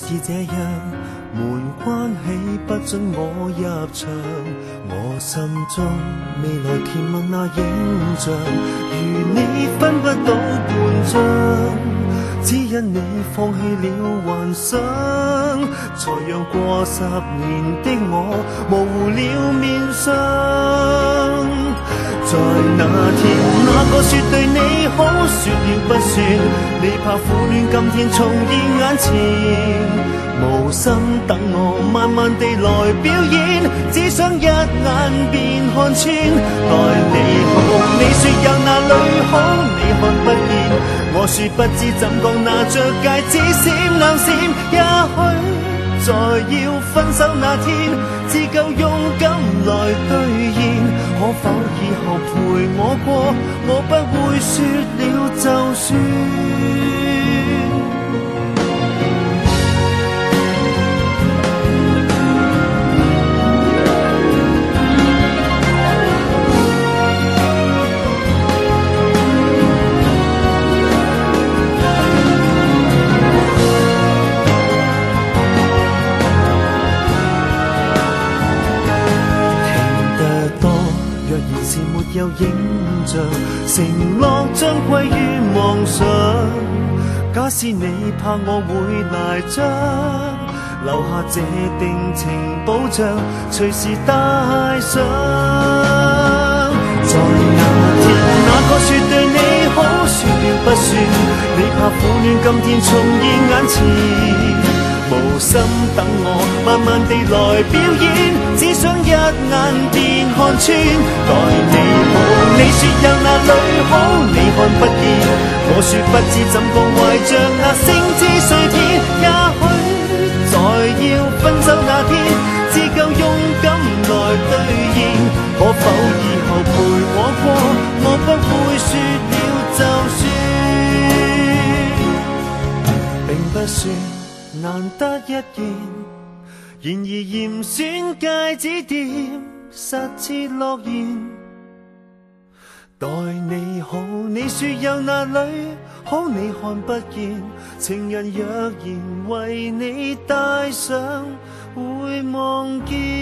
是这样，門關起不准我入場。我心中未來甜蜜那影像，如你分不到半張，只因你放棄了幻想，才讓過10年的我模糊了面相。在那天，哪個說對你好，說了不算，你怕苦戀今天重現眼前。無心等我慢慢地來表演，只想一眼便看穿。待你好，你說有哪裏好，你看不見。我說不知怎講，拿着戒指閃亮閃。也許在要分手那天，只夠勇敢來兌現。可否以後陪我過，我不會說了就算。有影像，承諾將歸於妄想。假使你怕我會賴賬，留下這定情保障，隨時帶上。在那天，哪個說對你好，說了不算。你怕苦戀今天重現眼前。無心等我慢慢地來表演，只想一眼便看穿。待你好，你說有哪裏好，你看不見。我說不知怎講，懷着那星之碎片。也許在要分手那天，只夠勇敢來兌現。可否以後陪我過，我不會說了就算。並不算難得一見，然而嚴選戒指店實似諾言。待你好，你說有哪裏好，你看不見。情人若然為你戴上，會忘記。